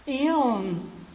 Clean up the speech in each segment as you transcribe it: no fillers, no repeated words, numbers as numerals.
Io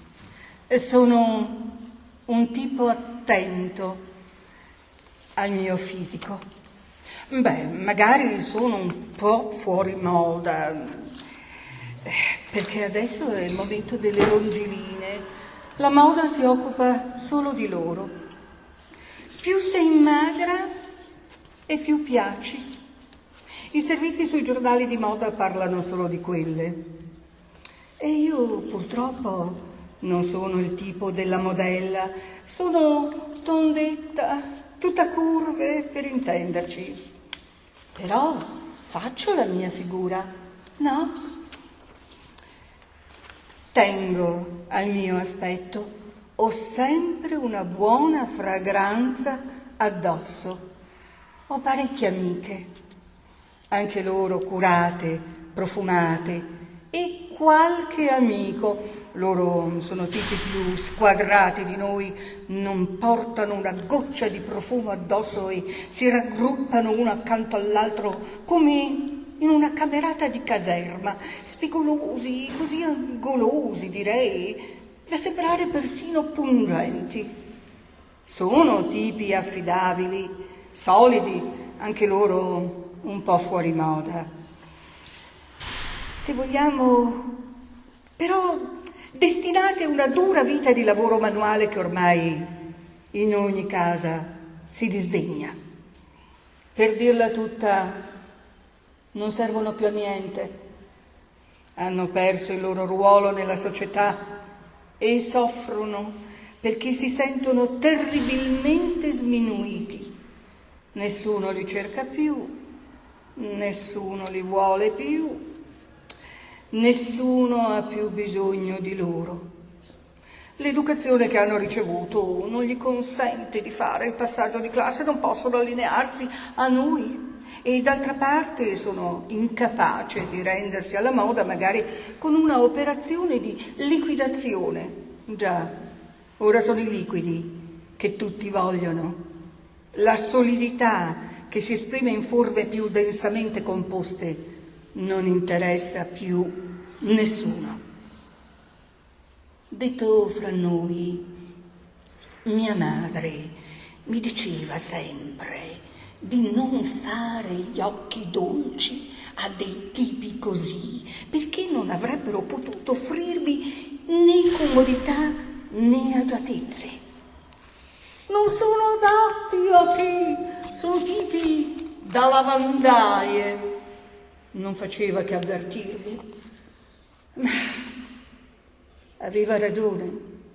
sono un tipo attento al mio fisico. Magari sono un po' fuori moda, perché adesso è il momento delle longiline. La moda si occupa solo di loro. Più sei magra e più piaci. I servizi sui giornali di moda parlano solo di quelle. E io purtroppo non sono il tipo della modella, sono tondetta, tutta curve per intenderci. Però faccio la mia figura, no? Tengo al mio aspetto, ho sempre una buona fragranza addosso. Ho parecchie amiche, anche loro curate, profumate, e qualche amico. Loro sono tipi più squadrati di noi, non portano una goccia di profumo addosso e si raggruppano uno accanto all'altro come in una camerata di caserma, spigolosi, così angolosi direi, da sembrare persino pungenti. Sono tipi affidabili, solidi, anche loro un po' fuori moda. Se vogliamo, però, destinati a una dura vita di lavoro manuale che ormai in ogni casa si disdegna. Per dirla tutta, non servono più a niente. Hanno perso il loro ruolo nella società e soffrono perché si sentono terribilmente sminuiti. Nessuno li cerca più, nessuno li vuole più. Nessuno ha più bisogno di loro. L'educazione che hanno ricevuto non gli consente di fare il passaggio di classe, non possono allinearsi a noi e d'altra parte sono incapaci di rendersi alla moda magari con una operazione di liquidazione. Già, ora sono i liquidi che tutti vogliono, la solidità che si esprime in forme più densamente composte non interessa più nessuno. Detto fra noi, mia madre mi diceva sempre di non fare gli occhi dolci a dei tipi così, perché non avrebbero potuto offrirmi né comodità né agiatezze. Non sono adatti a chi, sono tipi da lavandaie. Non faceva che avvertirmi, ma aveva ragione.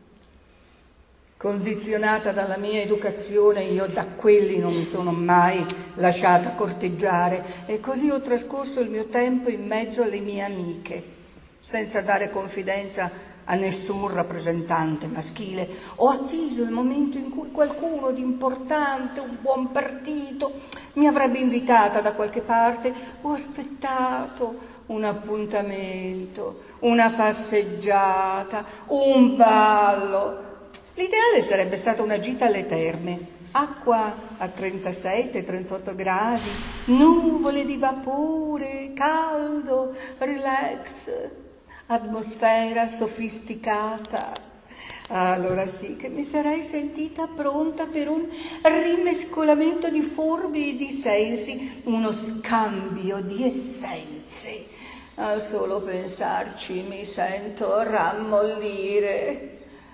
Condizionata dalla mia educazione, io da quelli non mi sono mai lasciata corteggiare e così ho trascorso il mio tempo in mezzo alle mie amiche, senza dare confidenza a nessun rappresentante maschile. Ho atteso il momento in cui qualcuno di importante, un buon partito, mi avrebbe invitata da qualche parte. Ho aspettato un appuntamento, una passeggiata, un ballo. L'ideale sarebbe stata una gita alle terme, acqua a 37-38 gradi, nuvole di vapore, caldo, relax, atmosfera sofisticata. Allora sì che mi sarei sentita pronta per un rimescolamento di forme e di sensi, uno scambio di essenze. Al solo pensarci mi sento rammollire.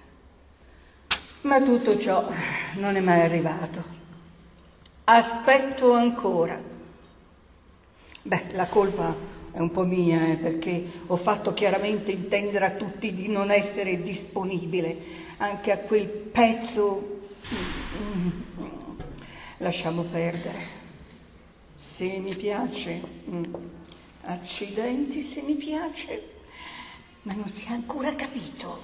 Ma tutto ciò non è mai arrivato. Aspetto ancora. La colpa è un po' mia, perché ho fatto chiaramente intendere a tutti di non essere disponibile anche a quel pezzo. Lasciamo perdere. Se mi piace, accidenti se mi piace, ma non si è ancora capito.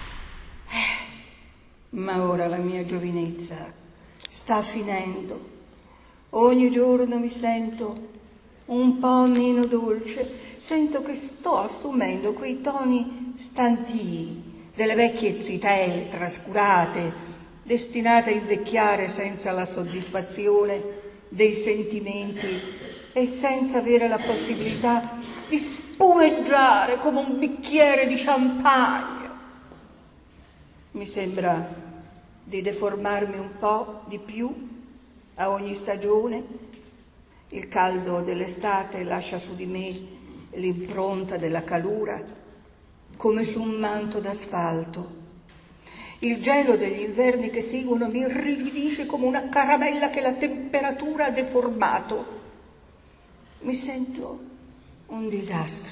Ma ora la mia giovinezza sta finendo. Ogni giorno mi sento un po' meno dolce, sento che sto assumendo quei toni stantii delle vecchie zitelle trascurate, destinate a invecchiare senza la soddisfazione dei sentimenti e senza avere la possibilità di spumeggiare come un bicchiere di champagne. Mi sembra di deformarmi un po' di più a ogni stagione. Il caldo dell'estate lascia su di me l'impronta della calura come su un manto d'asfalto. Il gelo degli inverni che seguono mi irrigidisce come una caramella che la temperatura ha deformato. Mi sento un disastro.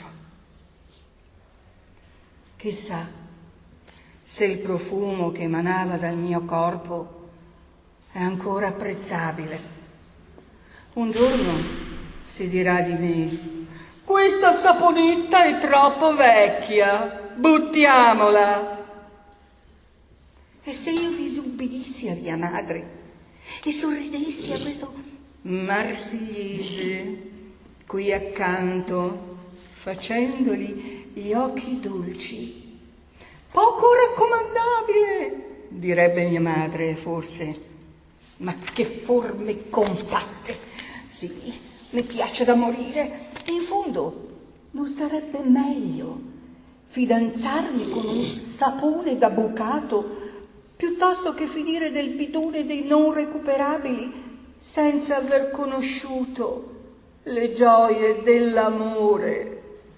Chissà se il profumo che emanava dal mio corpo è ancora apprezzabile. Un giorno si dirà di me: questa saponetta è troppo vecchia, buttiamola. E se io disubbidissi a mia madre e sorridessi a questo marsigliese qui accanto, facendogli gli occhi dolci? Poco raccomandabile, direbbe mia madre, forse. Ma che forme compatte! Sì, mi piace da morire. E in fondo non sarebbe meglio fidanzarmi con un sapone da bucato piuttosto che finire nel bidone dei non recuperabili senza aver conosciuto le gioie dell'amore?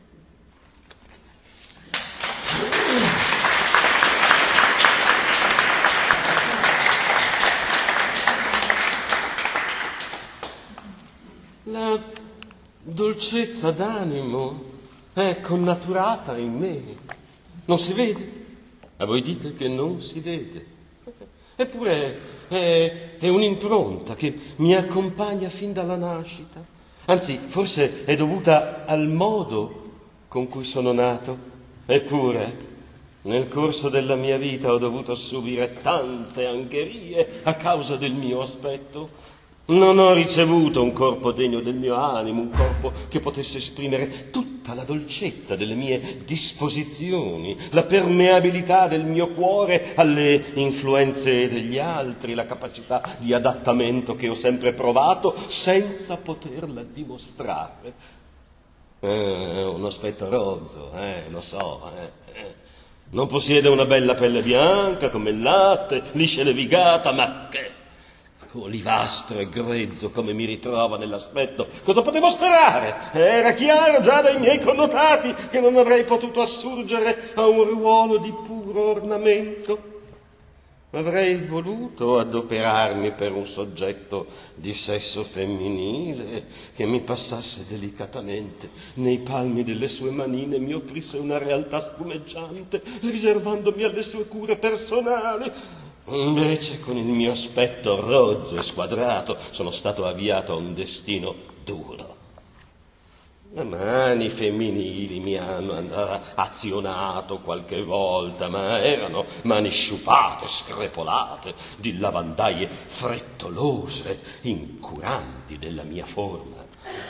La dolcezza d'animo è connaturata in me. Non si vede? A voi dite che non si vede. Eppure è un'impronta che mi accompagna fin dalla nascita. Anzi, forse è dovuta al modo con cui sono nato. Eppure, nel corso della mia vita ho dovuto subire tante angherie a causa del mio aspetto. Non ho ricevuto un corpo degno del mio animo, un corpo che potesse esprimere tutta la dolcezza delle mie disposizioni, la permeabilità del mio cuore alle influenze degli altri, la capacità di adattamento che ho sempre provato senza poterla dimostrare. Un aspetto rozzo, lo so. Non possiede una bella pelle bianca come il latte, liscia e levigata, ma che olivastro e grezzo come mi ritrova nell'aspetto. Cosa potevo sperare? Era chiaro già dai miei connotati che non avrei potuto assurgere a un ruolo di puro ornamento. Avrei voluto adoperarmi per un soggetto di sesso femminile che mi passasse delicatamente nei palmi delle sue manine e mi offrisse una realtà spumeggiante, riservandomi alle sue cure personali. Invece, con il mio aspetto rozzo e squadrato, sono stato avviato a un destino duro. Le mani femminili mi hanno azionato qualche volta, ma erano mani sciupate, screpolate, di lavandaie frettolose, incuranti della mia forma.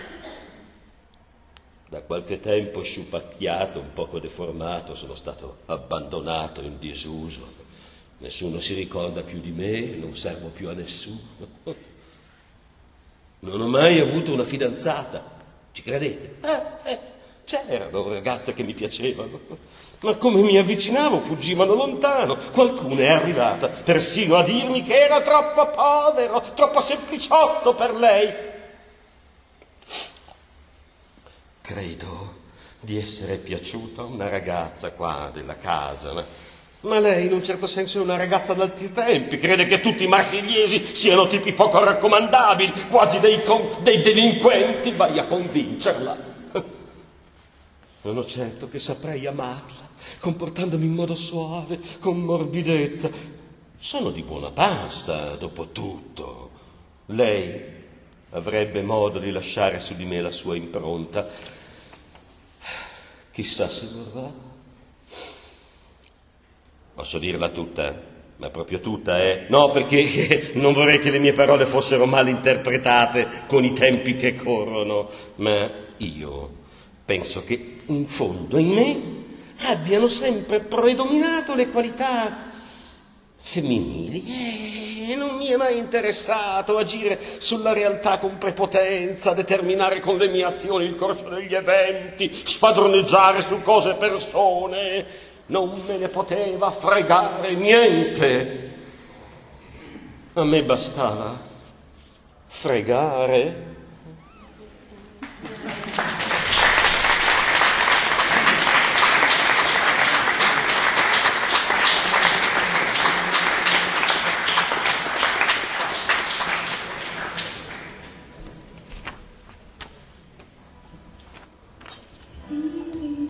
Da qualche tempo sciupacchiato, un poco deformato, sono stato abbandonato in disuso. Nessuno si ricorda più di me, non servo più a nessuno. Non ho mai avuto una fidanzata. Ci credete? C'erano ragazze che mi piacevano, ma come mi avvicinavo fuggivano lontano. Qualcuna è arrivata persino a dirmi che era troppo povero, troppo sempliciotto per lei. Credo di essere piaciuto a una ragazza qua della casa, ma lei in un certo senso è una ragazza d'altri tempi, crede che tutti i marsigliesi siano tipi poco raccomandabili, quasi dei delinquenti. Vai a convincerla. Sono certo che saprei amarla, comportandomi in modo suave, con morbidezza. Sono di buona pasta, dopo tutto. Lei avrebbe modo di lasciare su di me la sua impronta. Chissà se vorrà. Posso dirla tutta? Ma proprio tutta, No, perché non vorrei che le mie parole fossero mal interpretate con i tempi che corrono. Ma io penso che in fondo in me abbiano sempre predominato le qualità femminili. Non mi è mai interessato agire sulla realtà con prepotenza, determinare con le mie azioni il corso degli eventi, spadroneggiare su cose e persone. Non me ne poteva fregare niente. A me bastava fregare